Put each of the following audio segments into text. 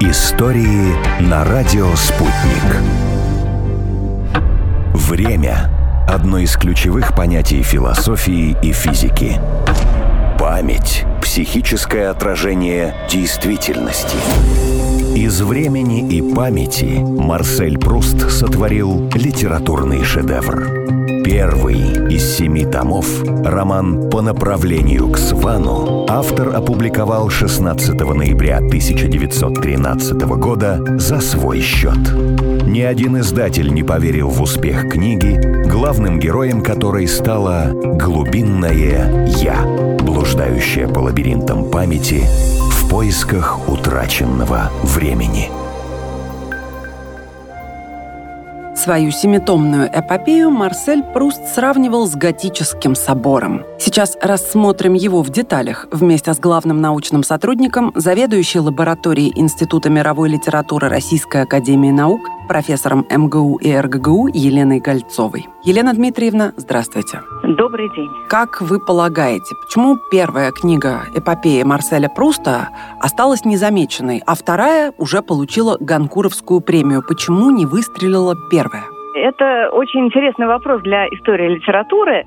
Истории на радио «Спутник». Время – одно из ключевых понятий философии и физики. Память – психическое отражение действительности. Из времени и памяти Марсель Пруст сотворил литературный шедевр. Первый из 7 томов, роман «По направлению к Свану», автор опубликовал 16 ноября 1913 года за свой счет. Ни один издатель не поверил в успех книги, главным героем которой стало глубинное «Я», блуждающее по лабиринтам памяти в поисках утраченного времени. Свою 7-томную эпопею Марсель Пруст сравнивал с готическим собором. Сейчас рассмотрим его в деталях вместе с главным научным сотрудником, заведующей лабораторией Института мировой литературы Российской академии наук, профессором МГУ и РГГУ Еленой Гольцовой. Елена Дмитриевна, здравствуйте. Добрый день. Как вы полагаете, почему первая книга эпопеи Марселя Пруста осталась незамеченной, а вторая уже получила Гонкуровскую премию? Почему не выстрелила первая? Это очень интересный вопрос для истории литературы,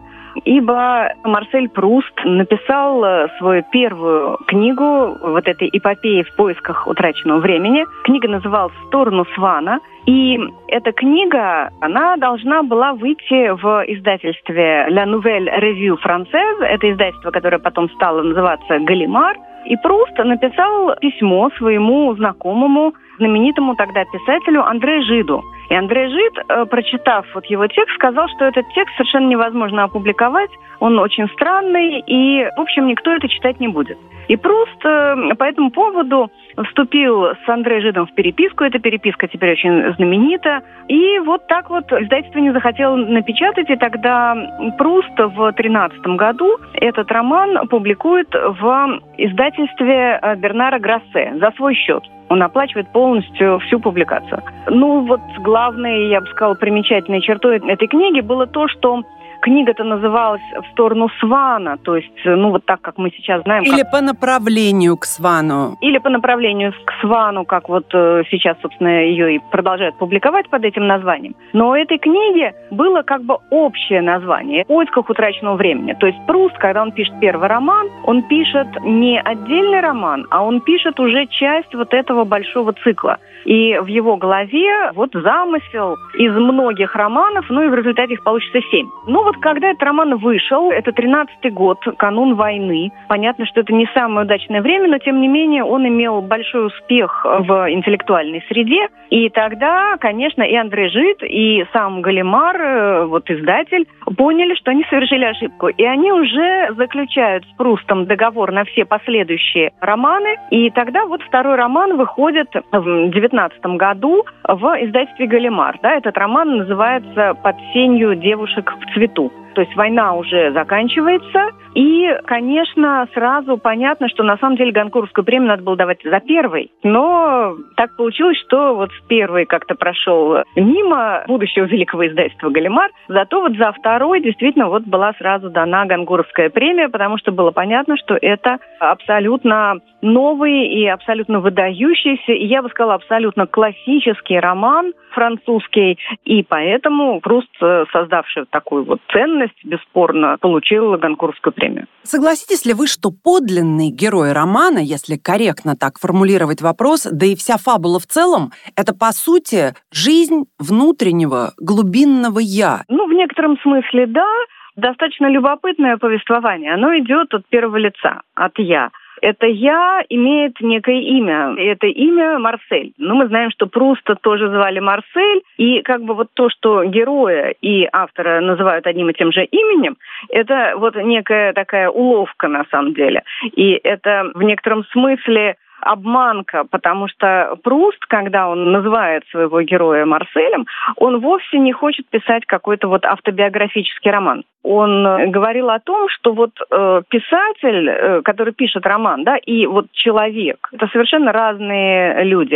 ибо Марсель Пруст написал свою первую книгу вот этой эпопеи в поисках утраченного времени. Книга называлась «В сторону Свана». И эта книга, она должна была выйти в издательстве «La Nouvelle Revue Française». Это издательство, которое потом стало называться «Галимар». И Пруст написал письмо своему знакомому, знаменитому тогда писателю Андре Жиду. И Андре Жид, прочитав вот его текст, сказал, что этот текст совершенно невозможно опубликовать, он очень странный, и, в общем, никто это читать не будет. И Пруст по этому поводу вступил с Андре Жидом в переписку, эта переписка теперь очень знаменита, и вот так вот издательство не захотело напечатать, и тогда Пруст в 2013 году этот роман публикует в издательстве Бернара Гроссе за свой счет. Он оплачивает полностью всю публикацию. Ну вот главной, я бы сказала, примечательной чертой этой книги было то, что книга-то называлась «В сторону Свана», то есть, ну, вот так, как мы сейчас знаем. Или «По направлению к Свану». Или «По направлению к Свану», как вот сейчас, собственно, ее и продолжают публиковать под этим названием. Но у этой книги было как бы общее название – «В поисках утраченного времени». То есть Пруст, когда он пишет первый роман, он пишет не отдельный роман, а он пишет уже часть вот этого большого цикла. И в его голове вот замысел из многих романов, ну и в результате их получится 7. Ну вот когда этот роман вышел, это 13-й год, канун войны. Понятно, что это не самое удачное время, но тем не менее он имел большой успех в интеллектуальной среде. И тогда, конечно, и Андре Жид, и сам Галимар, вот издатель, поняли, что они совершили ошибку. И они уже заключают с Прустом договор на все последующие романы. И тогда вот второй роман выходит в 2019 году в издательстве «Галимар». Да, этот роман называется «Под сенью девушек в цвету». То есть война уже заканчивается, и, конечно, сразу понятно, что на самом деле Гонкуровскую премию надо было давать за первый. Но так получилось, что вот первый как-то прошел мимо будущего великого издательства «Галимар», зато вот за второй действительно вот была сразу дана Гонкуровская премия, потому что было понятно, что это абсолютно новый и абсолютно выдающийся, и я бы сказала, абсолютно классический роман французский, и поэтому Пруст, создавший такую вот ценность, бесспорно, получил Гонкуровскую премию. Согласитесь ли вы, что подлинный герой романа, если корректно так формулировать вопрос, да и вся фабула в целом, это, по сути, жизнь внутреннего, глубинного «я»? Ну, в некотором смысле, да. Достаточно любопытное повествование. Оно идет от первого лица, от «я». Это «я» имеет некое имя. И это имя Марсель. Но мы знаем, что Пруста тоже звали Марсель. И как бы вот то, что героя и автора называют одним и тем же именем, это вот некая такая уловка на самом деле. И это в некотором смысле обманка, потому что Пруст, когда он называет своего героя Марселем, он вовсе не хочет писать какой-то вот автобиографический роман. Он говорил о том, что вот писатель, который пишет роман, да, и вот человек, это совершенно разные люди.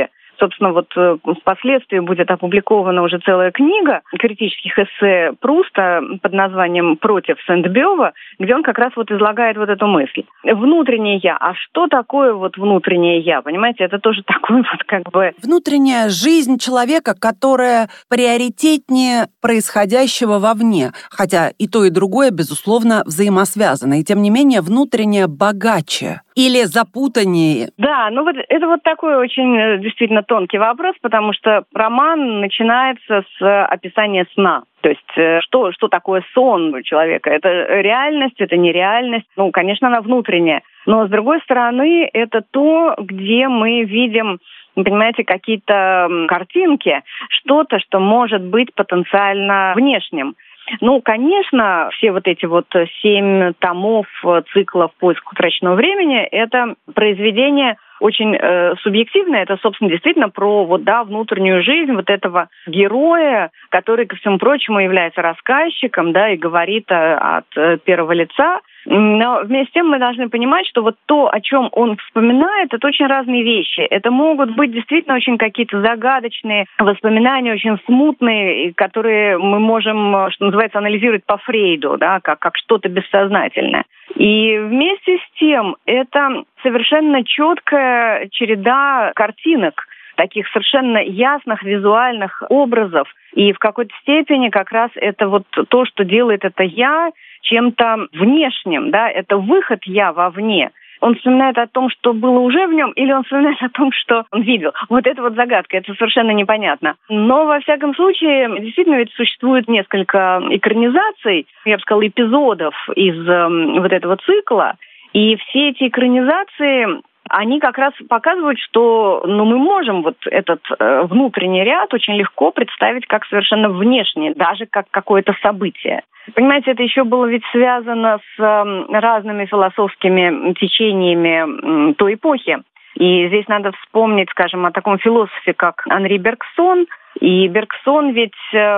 собственно, вот впоследствии будет опубликована уже целая книга критических эссе Пруста под названием «Против Сент-Бёва», где он как раз вот излагает вот эту мысль. Внутреннее «я». А что такое вот внутреннее «я»? Понимаете, это тоже такой вот как бы... Внутренняя жизнь человека, которая приоритетнее происходящего вовне. Хотя и то, и другое, безусловно, взаимосвязано. И тем не менее, внутреннее богаче или запутаннее. Да, ну вот это вот такой очень действительно тонкий вопрос, потому что роман начинается с описания сна. То есть что такое сон у человека? Это реальность, это нереальность. Ну, конечно, она внутренняя. Но, с другой стороны, это то, где мы видим, понимаете, какие-то картинки, что-то, что может быть потенциально внешним. Ну, конечно, все вот эти вот 7 томов цикла «В поисках утраченного времени» — это произведение очень субъективное. Это, собственно, действительно про внутреннюю жизнь вот этого героя, который, ко всему прочему, является рассказчиком, и говорит от первого лица. Но вместе с тем мы должны понимать, что вот то, о чем он вспоминает, это очень разные вещи. Это могут быть действительно очень какие-то загадочные воспоминания, очень смутные, которые мы можем, что называется, анализировать по Фрейду, как что-то бессознательное. И вместе с тем это совершенно четкая череда картинок, таких совершенно ясных визуальных образов. И в какой-то степени как раз это вот то, что делает это «я» чем-то внешним, это выход «я» вовне. Он вспоминает о том, что было уже в нем, или он вспоминает о том, что он видел. Вот это вот загадка, это совершенно непонятно. Но, во всяком случае, действительно ведь существует несколько экранизаций, я бы сказала, эпизодов из вот этого цикла. И все эти экранизации, они как раз показывают, что мы можем вот этот внутренний ряд очень легко представить как совершенно внешний, даже как какое-то событие. Понимаете, это еще было ведь связано с разными философскими течениями той эпохи. И здесь надо вспомнить, скажем, о таком философе, как Анри Бергсон. И Бергсон ведь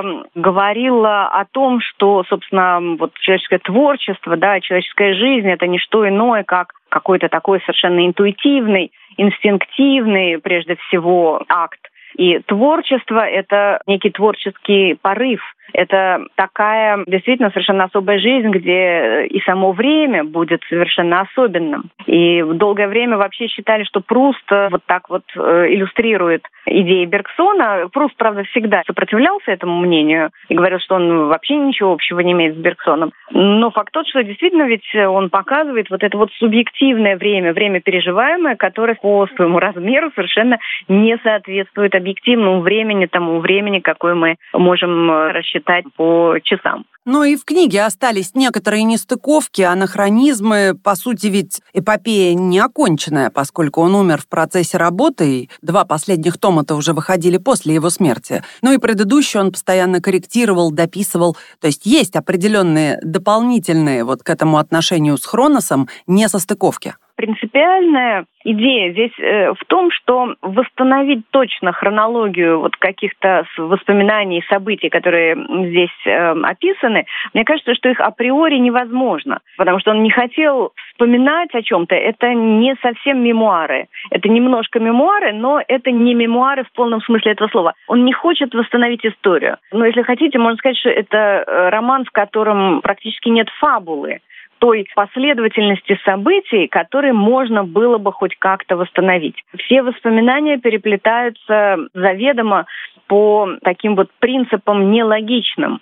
говорил о том, что, собственно, вот человеческое творчество, человеческая жизнь — это не что иное, как какой-то такой совершенно интуитивный, инстинктивный, прежде всего, акт. И творчество — это некий творческий порыв. Это такая действительно совершенно особая жизнь, где и само время будет совершенно особенным. И долгое время вообще считали, что Пруст вот так вот иллюстрирует идеи Бергсона. Пруст, правда, всегда сопротивлялся этому мнению и говорил, что он вообще ничего общего не имеет с Бергсоном. Но факт тот, что действительно ведь он показывает вот это вот субъективное время переживаемое, которое по своему размеру совершенно не соответствует объективному времени, тому времени, какое мы можем рассчитать по часам. Но и в книге остались некоторые нестыковки, анахронизмы. По сути, ведь эпопея не оконченная, поскольку он умер в процессе работы, и 2 последних тома-то уже выходили после его смерти. Ну и предыдущий он постоянно корректировал, дописывал. То есть определенные дополнительные вот к этому отношению с Хроносом несостыковки. Принципиальная идея здесь в том, что восстановить точно хронологию вот каких-то воспоминаний, событий, которые здесь описаны, мне кажется, что их априори невозможно, потому что он не хотел вспоминать о чем-то. Это не совсем мемуары. Это немножко мемуары, но это не мемуары в полном смысле этого слова. Он не хочет восстановить историю. Но если хотите, можно сказать, что это роман, в котором практически нет фабулы, той последовательности событий, которые можно было бы хоть как-то восстановить. Все воспоминания переплетаются заведомо по таким вот принципам нелогичным,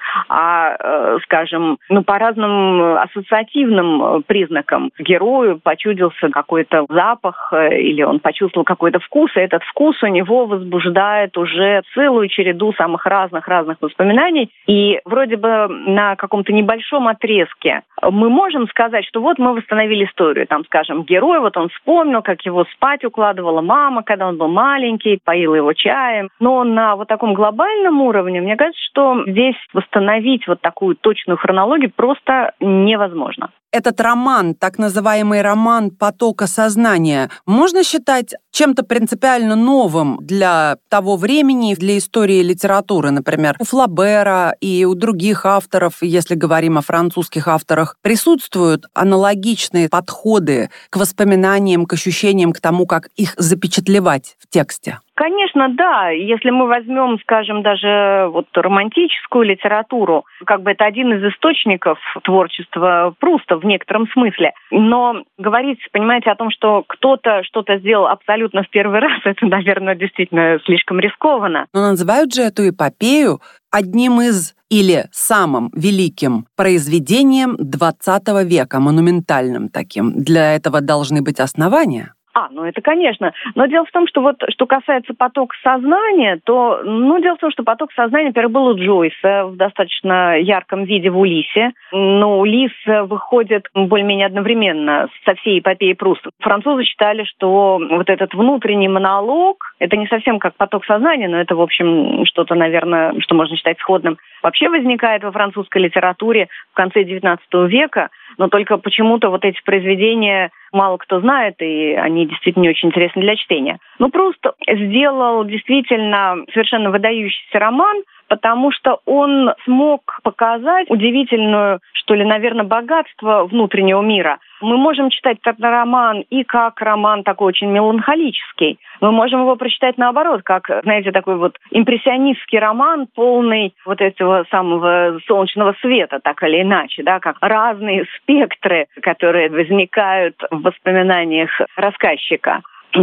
а, скажем, по разным ассоциативным признакам. Герою почудился какой-то запах или он почувствовал какой-то вкус, и этот вкус у него возбуждает уже целую череду самых разных воспоминаний. И вроде бы на каком-то небольшом отрезке мы можем сказать, что вот мы восстановили историю. Там, скажем, герой, вот он вспомнил, как его спать укладывала мама, когда он был маленький, поила его чаем. Но на вот таком глобальном уровне, мне кажется, что здесь восстановить вот такую точную хронологию просто невозможно. Этот роман, так называемый роман потока сознания, можно считать чем-то принципиально новым для того времени, для истории литературы, например, у Флабера и у других авторов, если говорим о французских авторах, присутствуют аналогичные подходы к воспоминаниям, к ощущениям, к тому, как их запечатлевать в тексте? Конечно, да. Если мы возьмем, скажем, даже вот романтическую литературу, как бы это один из источников творчества Пруста в некотором смысле. Но говорить, понимаете, о том, что кто-то что-то сделал абсолютно в первый раз, это, наверное, действительно слишком рискованно. Но называют же эту эпопею одним из или самым великим произведением XX века, монументальным таким. Для этого должны быть основания. Ну это конечно. Но дело в том, что вот что касается потока сознания, то, дело в том, что поток сознания, например, был у Джойса в достаточно ярком виде в «Улиссе». Но «Улисс» выходит более-менее одновременно со всей эпопеей Пруста. Французы считали, что вот этот внутренний монолог, это не совсем как поток сознания, но это, в общем, что-то, наверное, что можно считать сходным, вообще возникает во французской литературе в конце XIX века, но только почему-то вот эти произведения мало кто знает, и они действительно не очень интересны для чтения. Пруст сделал действительно совершенно выдающийся роман, потому что он смог показать удивительную, что ли, наверное, богатство внутреннего мира. Мы можем читать этот роман и как роман такой очень меланхолический. Мы можем его прочитать наоборот, как, знаете, такой вот импрессионистский роман, полный вот этого самого солнечного света, так или иначе, да, как разные спектры, которые возникают в воспоминаниях рассказчика.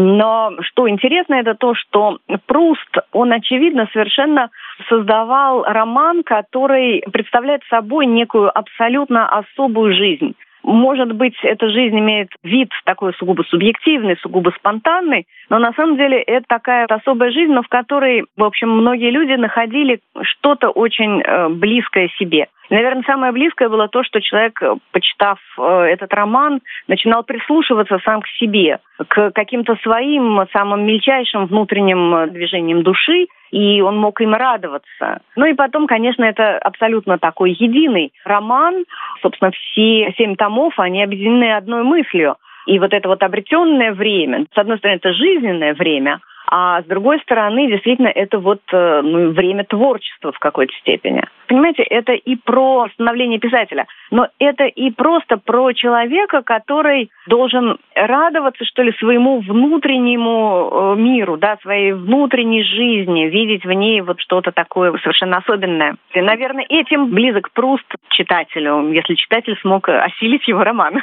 Но что интересно, это то, что Пруст, он, очевидно, совершенно создавал роман, который представляет собой некую абсолютно особую жизнь. Может быть, эта жизнь имеет вид такой сугубо субъективный, сугубо спонтанный, но на самом деле это такая особая жизнь, но в которой, в общем, многие люди находили что-то очень близкое себе. Наверное, самое близкое было то, что человек, почитав этот роман, начинал прислушиваться сам к себе, к каким-то своим самым мельчайшим внутренним движениям души, и он мог им радоваться. И потом, конечно, это абсолютно такой единый роман. Собственно, все 7 томов, они объединены одной мыслью. И вот это вот обретенное время, с одной стороны, это жизненное время, а с другой стороны, действительно, это вот время творчества в какой-то степени. Понимаете, это и про становление писателя, но это и просто про человека, который должен радоваться, что ли, своему внутреннему миру, да, своей внутренней жизни, видеть в ней вот что-то такое совершенно особенное. И, наверное, этим близок Пруст читателю, если читатель смог осилить его роман.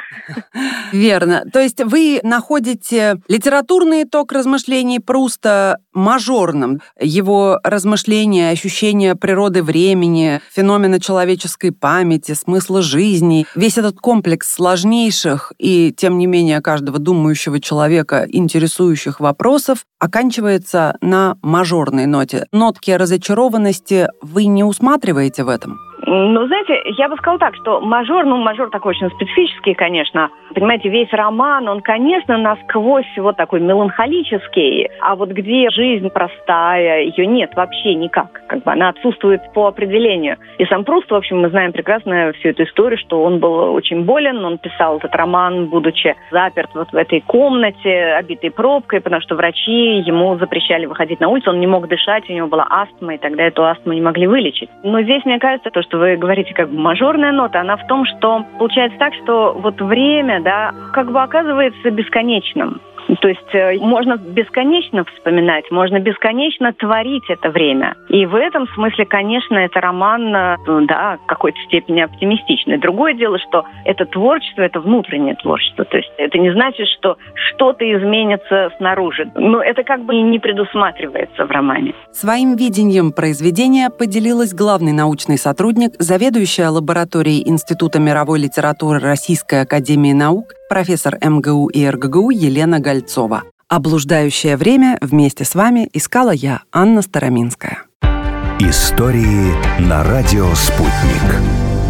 Верно. То есть вы находите литературный итог размышлений Пруста мажорным. Его размышления, ощущения природы времени, феномена человеческой памяти, смысла жизни, весь этот комплекс сложнейших и, тем не менее, каждого думающего человека интересующих вопросов оканчивается на мажорной ноте. Нотки разочарованности вы не усматриваете в этом? Знаете, я бы сказала так, что мажор такой очень специфический, конечно. Понимаете, весь роман, он, конечно, насквозь вот такой меланхолический, а вот где жизнь простая, ее нет вообще никак. Она отсутствует по определению. И сам Пруст, в общем, мы знаем прекрасно всю эту историю, что он был очень болен, он писал этот роман, будучи заперт вот в этой комнате, обитой пробкой, потому что врачи ему запрещали выходить на улицу, он не мог дышать, у него была астма, и тогда эту астму не могли вылечить. Но здесь, мне кажется, то, что вы говорите, мажорная нота, она в том, что получается так, что вот время, да, оказывается бесконечным. То есть можно бесконечно вспоминать, можно бесконечно творить это время. И в этом смысле, конечно, это роман, да, в какой-то степени оптимистичный. Другое дело, что это творчество, это внутреннее творчество. То есть это не значит, что что-то изменится снаружи. Но это не предусматривается в романе. Своим видением произведения поделилась главный научный сотрудник, заведующая лабораторией Института мировой литературы Российской академии наук, профессор МГУ и РГГУ Елена Гольцова. А «Блуждающее время» вместе с вами искала я, Анна Староминская. Истории на радио «Спутник».